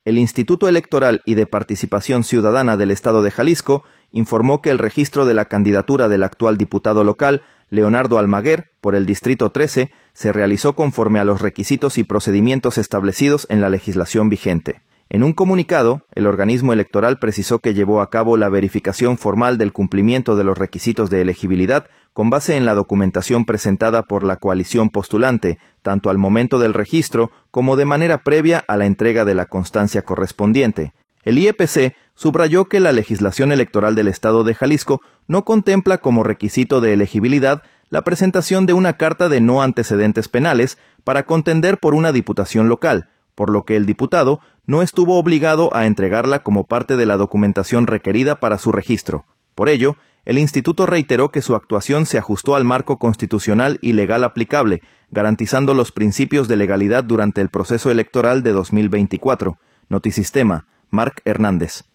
El Instituto Electoral y de Participación Ciudadana del Estado de Jalisco informó que el registro de la candidatura del actual diputado local, Leonardo Almaguer, por el Distrito 13, se realizó conforme a los requisitos y procedimientos establecidos en la legislación vigente. En un comunicado, el organismo electoral precisó que llevó a cabo la verificación formal del cumplimiento de los requisitos de elegibilidad con base en la documentación presentada por la coalición postulante, tanto al momento del registro como de manera previa a la entrega de la constancia correspondiente. El IEPC subrayó que la legislación electoral del Estado de Jalisco no contempla como requisito de elegibilidad la presentación de una carta de no antecedentes penales para contender por una diputación local, por lo que el diputado no estuvo obligado a entregarla como parte de la documentación requerida para su registro. Por ello, el instituto reiteró que su actuación se ajustó al marco constitucional y legal aplicable, garantizando los principios de legalidad durante el proceso electoral de 2024. Notisistema, Marc Hernández.